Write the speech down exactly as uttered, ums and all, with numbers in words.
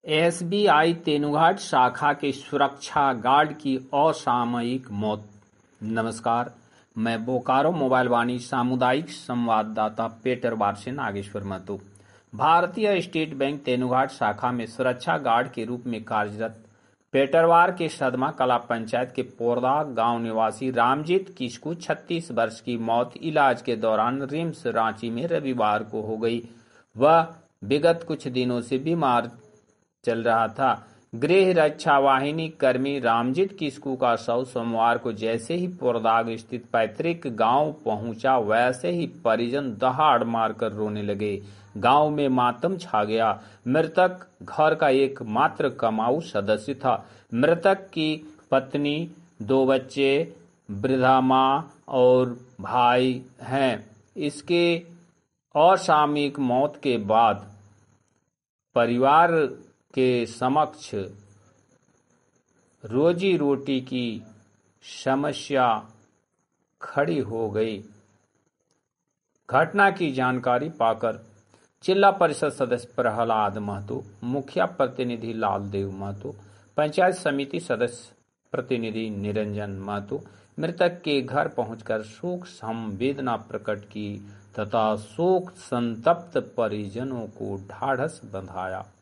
SBI Tenughat शाखा के सुरक्षा गार्ड की असामयिक मौत। नमस्कार, मैं बोकारो मोबाइल वाणी सामुदायिक संवाददाता पेटरवार से नागेश्वर महतो। भारतीय स्टेट बैंक तेनुघाट शाखा में सुरक्षा गार्ड के रूप में कार्यरत पेटरवार के सदमा कला पंचायत के पोरदा गांव निवासी रामजीत किस्कू छत्तीस वर्ष की मौत इलाज के दौरान रिम्स रांची में रविवार को हो गई। वह विगत कुछ दिनों से बीमार चल रहा था। गृह रक्षा वाहिनी कर्मी रामजीत किस्कू का शव सोमवार को जैसे ही पोरदाग स्थित पैतृक गांव पहुंचा, वैसे ही परिजन दहाड़ मारकर रोने लगे। गांव में मातम छा गया। मृतक घर का एकमात्र कमाऊ सदस्य था। मृतक की पत्नी, दो बच्चे, वृद्धा मां और भाई हैं। इसके असामयिक मौत के बाद परिवार के समक्ष रोजी रोटी की समस्या खड़ी हो गई। घटना की जानकारी पाकर जिला परिषद सदस्य प्रहलाद महतो, मुखिया प्रतिनिधि लालदेव महतो, पंचायत समिति सदस्य प्रतिनिधि निरंजन महतो मृतक के घर पहुंचकर शोक संवेदना प्रकट की तथा शोक संतप्त परिजनों को ढाढ़स बंधाया।